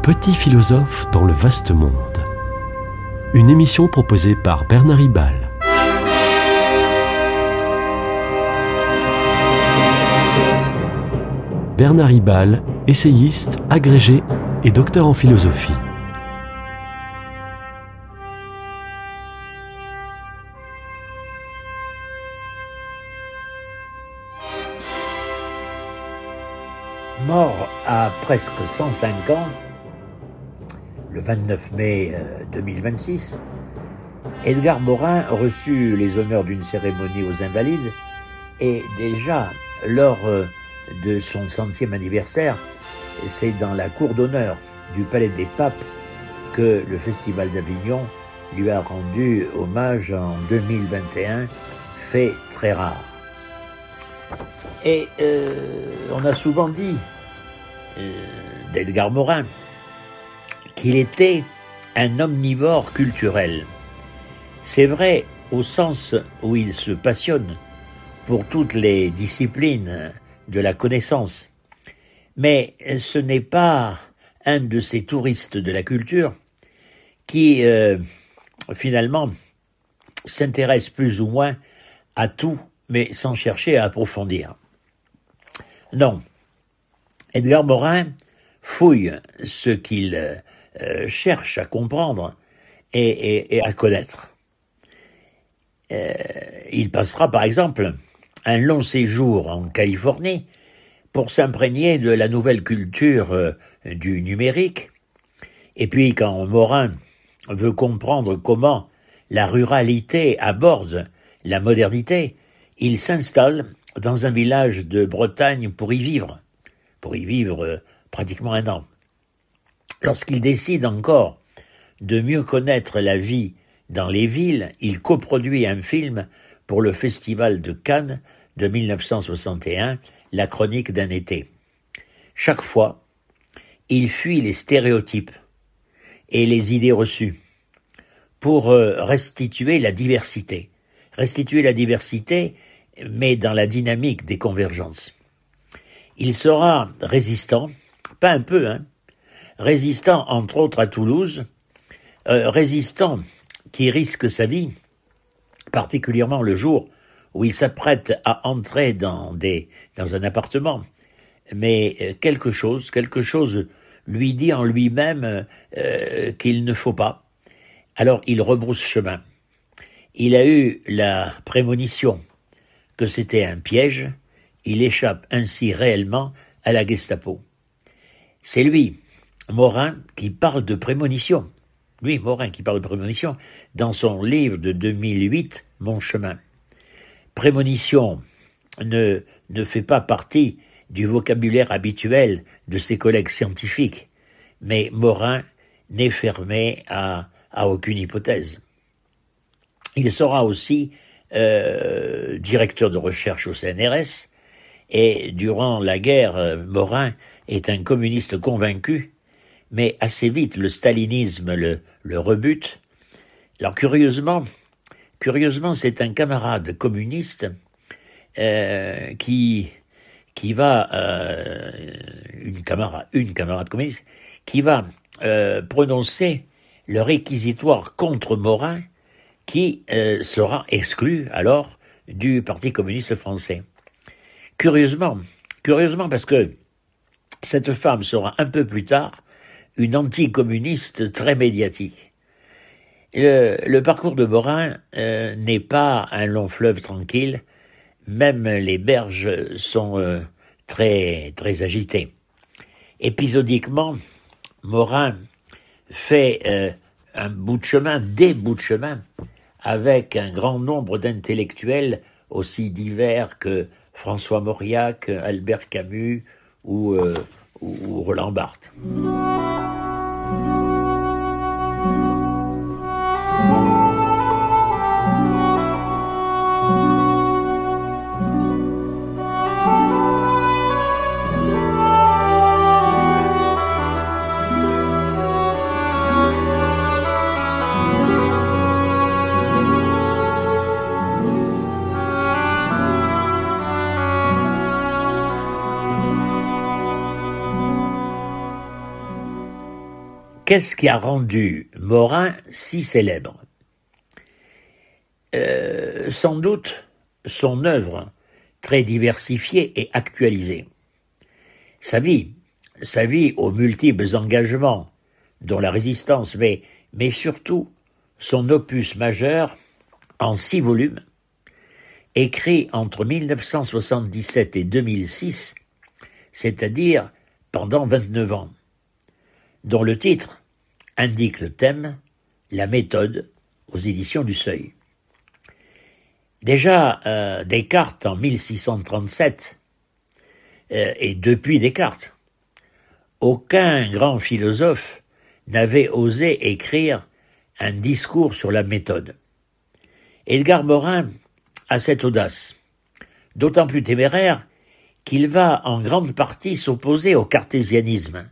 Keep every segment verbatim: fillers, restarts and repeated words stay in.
Petit philosophe dans le vaste monde. Une émission proposée par Bernard Hibal. Bernard Hibal, essayiste, agrégé et docteur en philosophie. Mort à presque cent cinq ans, le vingt-neuf mai deux mille vingt-six, Edgar Morin reçut les honneurs d'une cérémonie aux Invalides et déjà lors de son centième anniversaire, c'est dans la cour d'honneur du Palais des Papes que le Festival d'Avignon lui a rendu hommage en deux mille vingt et un, fait très rare. Et euh, on a souvent dit euh, d'Edgar Morin qu'il était un omnivore culturel. C'est vrai au sens où il se passionne pour toutes les disciplines de la connaissance. Mais ce n'est pas un de ces touristes de la culture qui, euh, finalement, s'intéresse plus ou moins à tout, mais sans chercher à approfondir. Non, Edgar Morin fouille ce qu'il euh, cherche à comprendre et, et, et à connaître. Euh, il passera par exemple un long séjour en Californie pour s'imprégner de la nouvelle culture euh, du numérique. Et puis quand Morin veut comprendre comment la ruralité aborde la modernité, il s'installe dans un village de Bretagne pour y vivre, pour y vivre euh, pratiquement un an. Lorsqu'il décide encore de mieux connaître la vie dans les villes, il coproduit un film pour le Festival de Cannes de mille neuf cent soixante et un, La chronique d'un été. Chaque fois, il fuit les stéréotypes et les idées reçues pour euh, restituer la diversité. Restituer la diversité, mais dans la dynamique des convergences. Il sera résistant, pas un peu, hein, résistant entre autres à Toulouse, euh, résistant qui risque sa vie, particulièrement le jour où il s'apprête à entrer dans, des, dans un appartement. Mais quelque chose, quelque chose lui dit en lui-même euh, qu'il ne faut pas. Alors il rebrousse chemin. Il a eu la prémonition que c'était un piège, il échappe ainsi réellement à la Gestapo. C'est lui, Morin, qui parle de prémonition. Lui, Morin, qui parle de prémonition, dans son livre de deux mille huit, Mon chemin. Prémonition ne, ne fait pas partie du vocabulaire habituel de ses collègues scientifiques, mais Morin n'est fermé à, à aucune hypothèse. Il sera aussi euh, directeur de recherche au C N R S, et durant la guerre, Morin est un communiste convaincu, mais assez vite le stalinisme le, le rebute. Alors curieusement, curieusement, c'est un camarade communiste euh, qui qui va euh, une camarade une camarade communiste qui va euh, prononcer le réquisitoire contre Morin, qui euh, sera exclu alors du Parti communiste français. Curieusement, curieusement parce que cette femme sera un peu plus tard une anticommuniste très médiatique. Le, le parcours de Morin euh, n'est pas un long fleuve tranquille, même les berges sont euh, très, très agitées. Épisodiquement, Morin fait euh, un bout de chemin, des bouts de chemin, avec un grand nombre d'intellectuels aussi divers que François Mauriac, Albert Camus ou, euh, ou Roland Barthes. qu'est-ce qui a rendu Morin si célèbre ? euh, Sans doute son œuvre très diversifiée et actualisée. Sa vie, sa vie aux multiples engagements, dont la résistance, mais, mais surtout son opus majeur en six volumes, écrit entre mille neuf cent soixante-dix-sept et deux mille six, c'est-à-dire pendant vingt-neuf ans, dont le titre indique le thème, la méthode, aux éditions du Seuil. Déjà, euh, Descartes, en mille six cent trente-sept, euh, et depuis Descartes, aucun grand philosophe n'avait osé écrire un discours sur la méthode. Edgar Morin a cette audace, d'autant plus téméraire qu'il va en grande partie s'opposer au cartésianisme.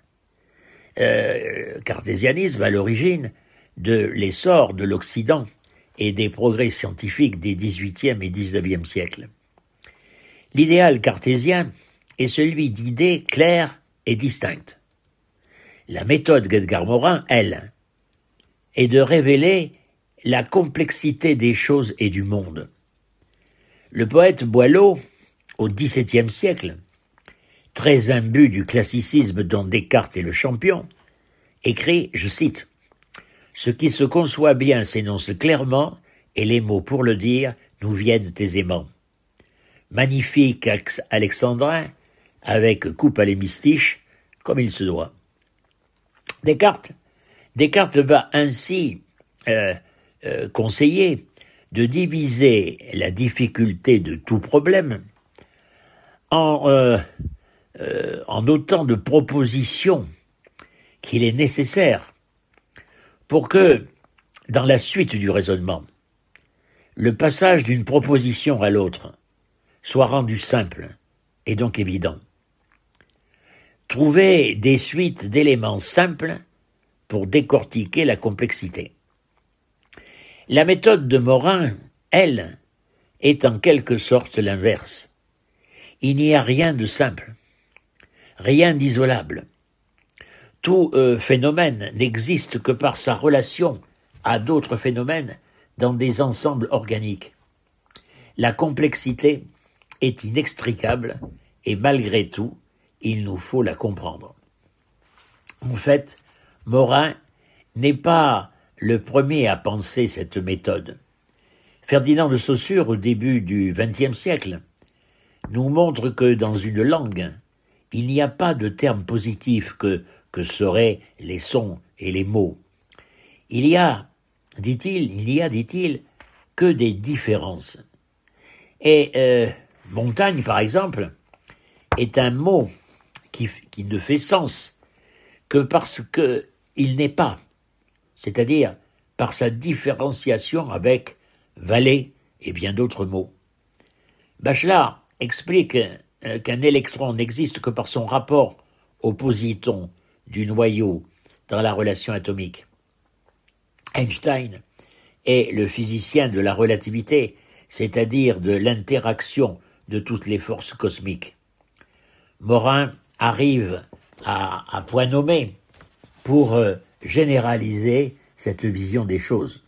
Euh, cartésianisme à l'origine de l'essor de l'Occident et des progrès scientifiques des dix-huitième et dix-neuvième siècles. L'idéal cartésien est celui d'idées claires et distinctes. La méthode d'Edgar Morin, elle, est de révéler la complexité des choses et du monde. Le poète Boileau, au dix-septième siècle, très imbu du classicisme dont Descartes est le champion, écrit, je cite, « Ce qui se conçoit bien s'énonce clairement, et les mots pour le dire nous viennent aisément. Magnifique alexandrin, avec coupe à l'hémistiche, comme il se doit. » Descartes, Descartes va ainsi euh, euh, conseiller de diviser la difficulté de tout problème en, euh, euh, en autant de propositions qu'il est nécessaire pour que, dans la suite du raisonnement, le passage d'une proposition à l'autre soit rendu simple et donc évident. Trouver des suites d'éléments simples pour décortiquer la complexité. La méthode de Morin, elle, est en quelque sorte l'inverse. Il n'y a rien de simple, rien d'isolable. Tout euh, phénomène n'existe que par sa relation à d'autres phénomènes dans des ensembles organiques. La complexité est inextricable et malgré tout, il nous faut la comprendre. En fait, Morin n'est pas le premier à penser cette méthode. Ferdinand de Saussure, au début du vingtième siècle, nous montre que dans une langue, il n'y a pas de terme positif que, que seraient les sons et les mots. Il y a, dit-il, il y a, dit-il, que des différences. Et euh, montagne, par exemple, est un mot qui, qui ne fait sens que parce qu'il n'est pas, c'est-à-dire par sa différenciation avec vallée et bien d'autres mots. Bachelard explique qu'un électron n'existe que par son rapport au positon du noyau dans la relation atomique. Einstein est le physicien de la relativité, c'est-à-dire de l'interaction de toutes les forces cosmiques. Morin arrive à, à point nommé pour euh, généraliser cette vision des choses.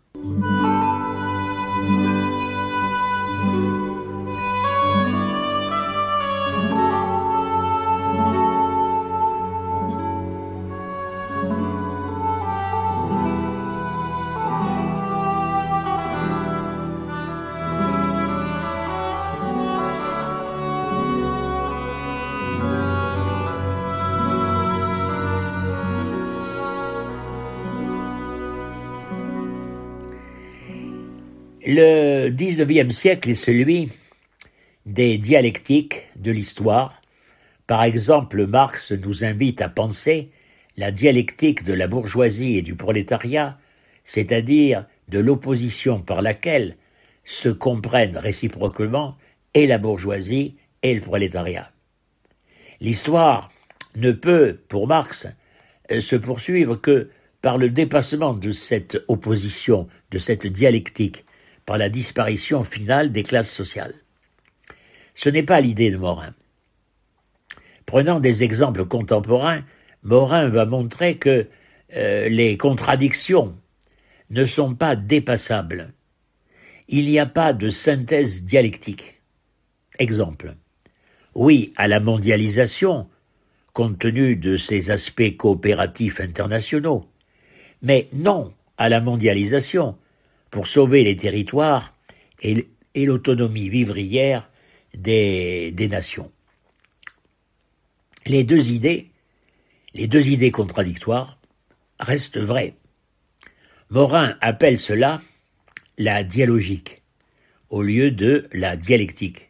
Le dix-neuvième siècle est celui des dialectiques de l'histoire. Par exemple, Marx nous invite à penser la dialectique de la bourgeoisie et du prolétariat, c'est-à-dire de l'opposition par laquelle se comprennent réciproquement et la bourgeoisie et le prolétariat. L'histoire ne peut, pour Marx, se poursuivre que par le dépassement de cette opposition, de cette dialectique, par la disparition finale des classes sociales. Ce n'est pas l'idée de Morin. Prenant des exemples contemporains, Morin va montrer que euh, les contradictions ne sont pas dépassables. Il n'y a pas de synthèse dialectique. Exemple. Oui à la mondialisation, compte tenu de ses aspects coopératifs internationaux, mais non à la mondialisation pour sauver les territoires et, et l'autonomie vivrière des, des nations. Les deux idées, les deux idées contradictoires restent vraies. Morin appelle cela la dialogique au lieu de la dialectique.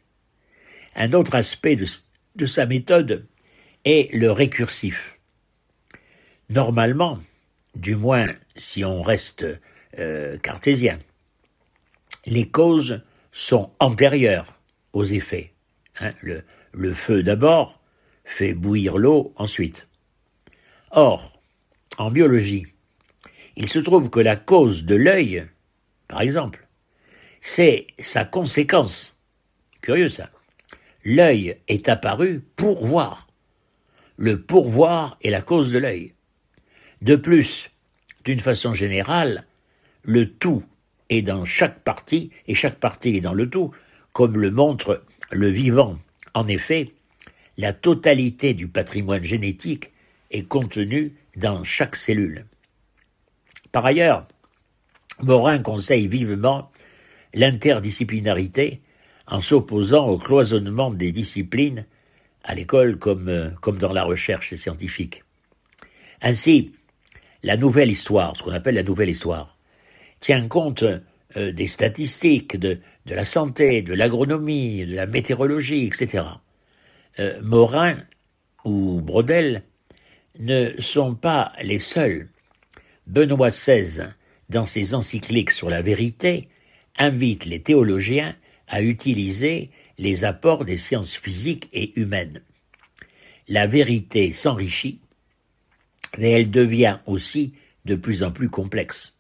Un autre aspect de, de sa méthode est le récursif. Normalement, du moins si on reste euh, cartésien, les causes sont antérieures aux effets. Hein, le, le feu d'abord fait bouillir l'eau ensuite. Or, en biologie, il se trouve que la cause de l'œil, par exemple, c'est sa conséquence. Curieux ça. L'œil est apparu pour voir. Le pourvoir est la cause de l'œil. De plus, d'une façon générale, le tout est dans chaque partie, et chaque partie est dans le tout, comme le montre le vivant. En effet, la totalité du patrimoine génétique est contenue dans chaque cellule. Par ailleurs, Morin conseille vivement l'interdisciplinarité en s'opposant au cloisonnement des disciplines à l'école comme, comme dans la recherche scientifique. Ainsi, la nouvelle histoire, ce qu'on appelle la nouvelle histoire, tient compte euh, des statistiques, de, de la santé, de l'agronomie, de la météorologie, et cetera. Euh, Morin ou Braudel ne sont pas les seuls. Benoît seize, dans ses encycliques sur la vérité, invite les théologiens à utiliser les apports des sciences physiques et humaines. La vérité s'enrichit, mais elle devient aussi de plus en plus complexe.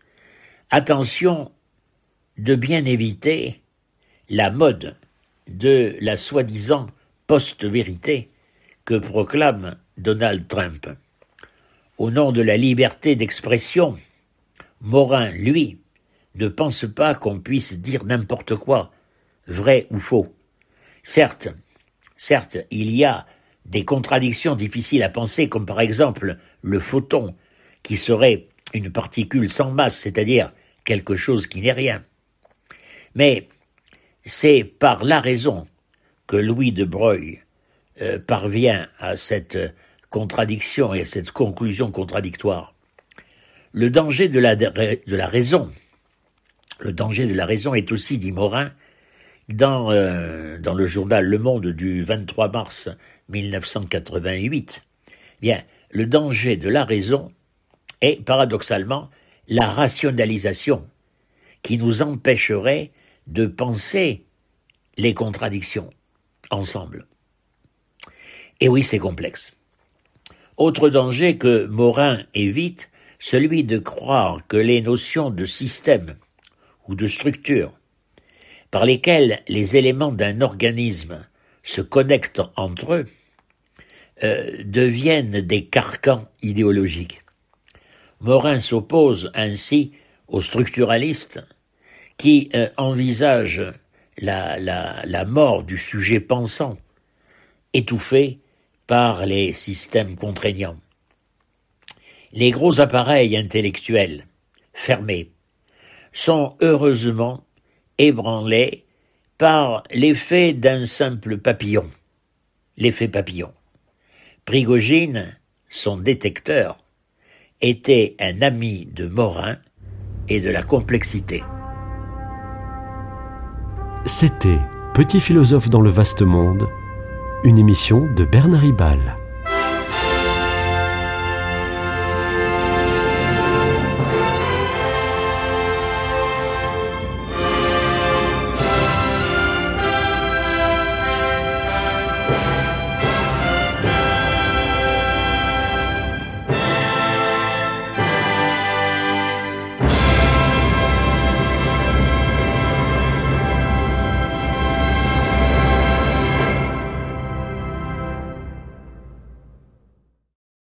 Attention de bien éviter la mode de la soi-disant post-vérité que proclame Donald Trump. Au nom de la liberté d'expression, Morin, lui, ne pense pas qu'on puisse dire n'importe quoi, vrai ou faux. Certes, certes, il y a des contradictions difficiles à penser, comme par exemple le photon, qui serait une particule sans masse, c'est-à-dire quelque chose qui n'est rien. Mais c'est par la raison que Louis de Broglie euh, parvient à cette contradiction et à cette conclusion contradictoire. Le danger de la, de la raison, le danger de la raison est aussi, dit Morin, dans, euh, dans le journal Le Monde du vingt-trois mars mille neuf cent quatre-vingt-huit, bien, le danger de la raison est, paradoxalement, la rationalisation qui nous empêcherait de penser les contradictions ensemble. Et oui, c'est complexe. Autre danger que Morin évite, celui de croire que les notions de système ou de structure par lesquelles les éléments d'un organisme se connectent entre eux euh, deviennent des carcans idéologiques. Morin s'oppose ainsi aux structuralistes qui euh, envisagent la, la, la mort du sujet pensant, étouffé par les systèmes contraignants. Les gros appareils intellectuels fermés sont heureusement ébranlés par l'effet d'un simple papillon, l'effet papillon. Prigogine, son détecteur, était un ami de Morin et de la complexité. C'était Petit philosophe dans le vaste monde, une émission de Bernard Ribal.